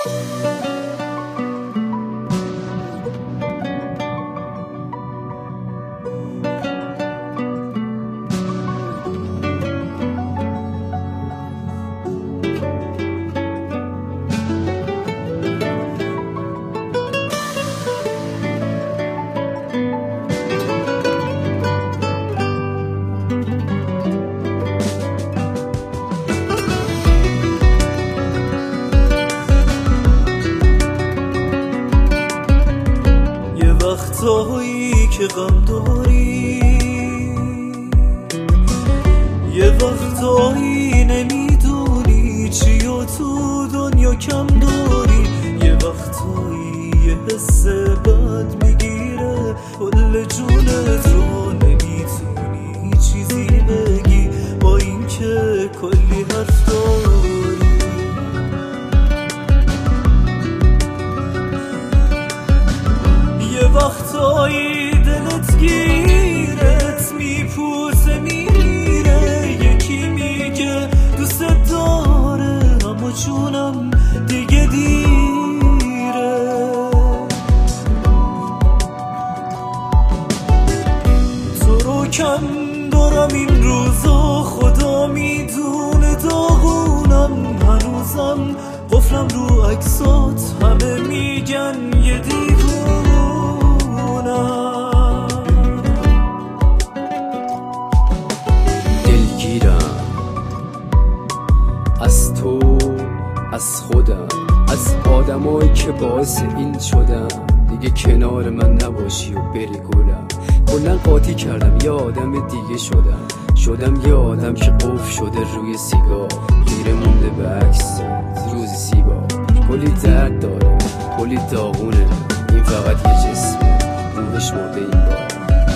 وقتایی که غم داری، یه وقتایی نمیدونی چی و تو دنیا کم داری، یه وقتایی یه حس بد میگیره کل جونت رو، نمیتونی چیزی بگی با این که کلی حرف داری. وقتایی دلت گیرت میپوسه میمیره، یکی میگه دوست داره اما جونم دیگه دیره. تو رو کم دارم این روزا، خدا میدونه داغونم، هنوزم قفلم رو عکسات، همه میگن یه دیوونم. دلگیرم از تو، از خودم، از آدمایی که باعث این شدم دیگه کنار من نباشی و بری گلم. کلن قاطی کردم، یه آدم دیگه شدم یه آدم که قفل شده روی سیگار، خیره مونده به عکس روز سیبا. کلی درد داره، کلی داغونه، این فقط یه جسمه، روحش مرده این بار.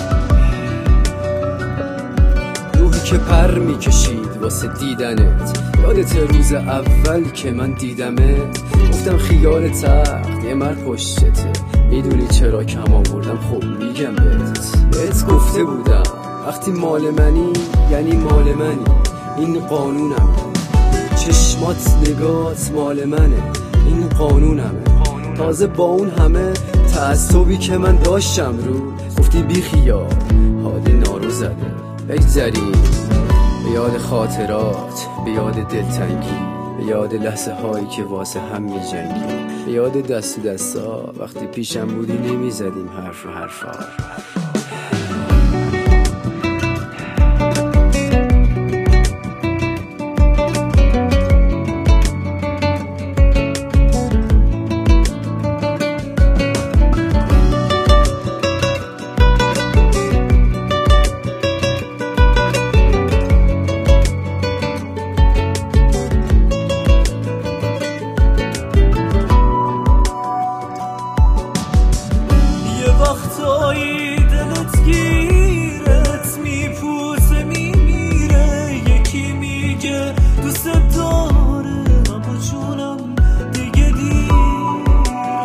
روحی که پر میکشید واسه دیدنت، یادت روز اول که من دیدمت گفتم خیال تخت یه مرد پشتته، میدونی چرا کم آوردم؟ خب میگم بهت گفته بودم وقتی مال منی یعنی مال منی، این قانونمه، چشمات نگات مال منه، این قانونمه. تازه با اون همه تعصبی که من داشتم رو گفتی بی خیال، حالی نارو زده. بگذریم به یاد خاطرات، به یاد دلتنگی، به یاد لحظه هایی که واسه هم می جنگیم، به یاد دست دستا وقتی پیشم بودی نمی زدیم حرف و حرفا. وقتایی دلت گیرت میپوسه میمیره، یکی میگه دوست داره اما جونم دیگه دیره.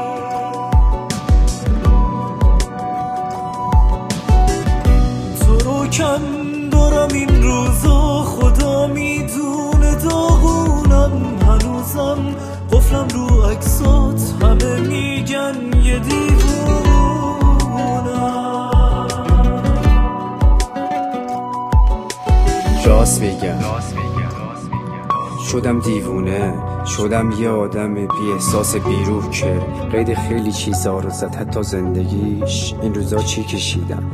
تو رو کم دارم این روزا، خدا میدونه داغونم، هنوزم قفلم رو عکسات، همه میگن یه دیوونه. راست میگم شدم دیوونه، شدم یه آدم بی احساس بیروح که قید خیلی چیزا رو زد، حتی زندگیش این روزا چی کشیدم.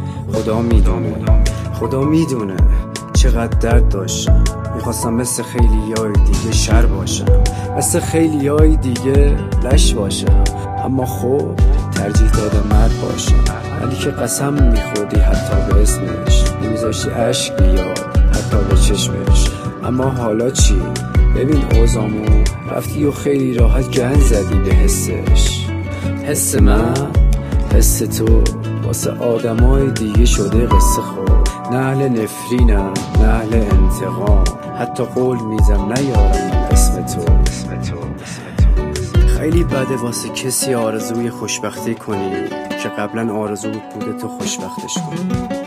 خدا میدونه چقدر درد داشتم، میخواستم مثل خیلیای دیگه شر باشم، مثل خیلیای دیگه لش باشم، اما خب ترجیح دادم مرد باشم. ولی که قسم میخوردی حتی به اسمش، نمیذاشتی عشق بیاد حتی به چشمش. اما حالا چی؟ ببین اوزامو رفتی و خیلی راحت گند زدی به حسش. حس من، حس تو واسه آدمای دیگه شده قصه خود. نه اهل نفرینم، نه اهل انتقام، حتی قول میزم نیارم من اسم تو. خیلی بده واسه کسی آرزوی خوشبختی کنی که قبلا آرزو بوده تو خوشبختش کنی.